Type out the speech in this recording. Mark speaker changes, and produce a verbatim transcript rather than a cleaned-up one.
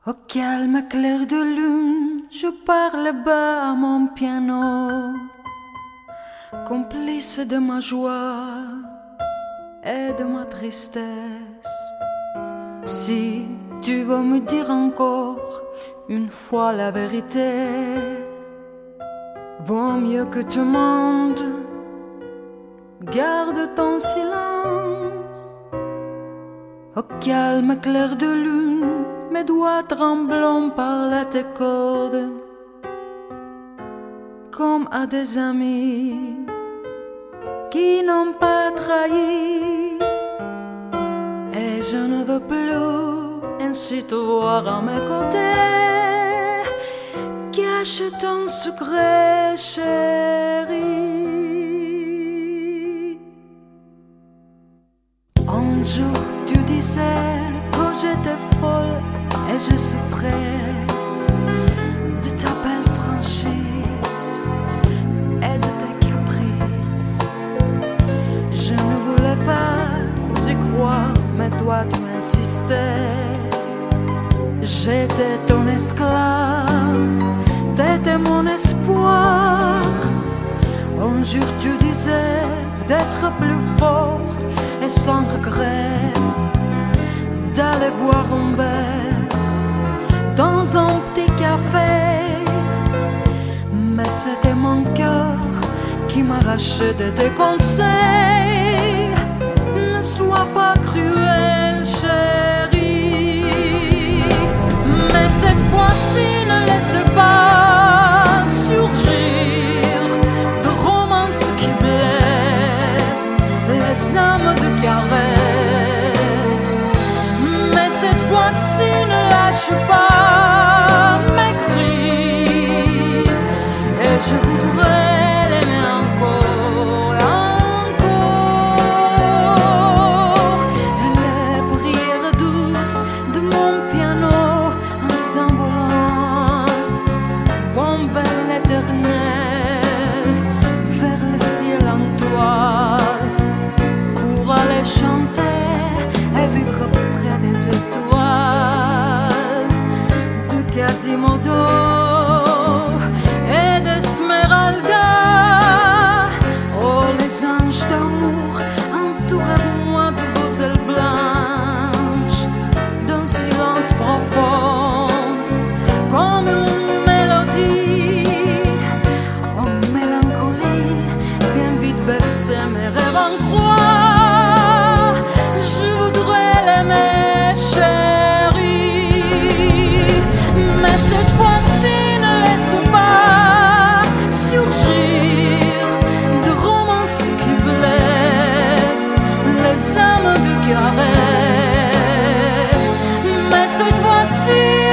Speaker 1: Au calme clair de lune, je parle bas à mon piano, complice de ma joie et de ma tristesse. Si tu veux me dire encore une fois la vérité, vaut mieux que tu mentes, garde ton silence. Au calme clair de lune, mes doigts tremblants parlent à tes cordes, comme à des amis qui n'ont pas trahi. Et je ne veux plus ainsi te voir à mes côtés. Cache ton secret, chérie. Un jour tu disais que j'étais folle et je souffrais de ta belle franchise et de tes caprices. Je ne voulais pas y croire, mais toi tu insistais. J'étais ton esclave, t'étais mon espoir. Un jour tu disais d'être plus forte et sans regret d'aller boire un verre dans un petit café. Mais c'était mon cœur qui m'arrachait de tes conseils. Ne sois pas cruelle, chérie, mais cette fois-ci ne laisse pas surgir de romances qui blessent les âmes de caresse. Mais cette fois-ci ne lâche pas mes cris, et je voudrais l'aimer encore, encore. Les prières douces de mon piano en s'envolant vont vers l'éternel, vers le ciel en toile, pour aller chanter et vivre près des étoiles de Quasimodo et d'Esmeralda. Oh, les anges d'amour, entourez-moi de vos ailes blanches, d'un silence profond, comme une mélodie. Oh, mélancolie, viens vite bercer mes rêves en croix. Je voudrais l'aimer, chérie, mais cette fois-ci ne laisse pas surgir de romances qui blessent les âmes de caresse. Mais cette fois-ci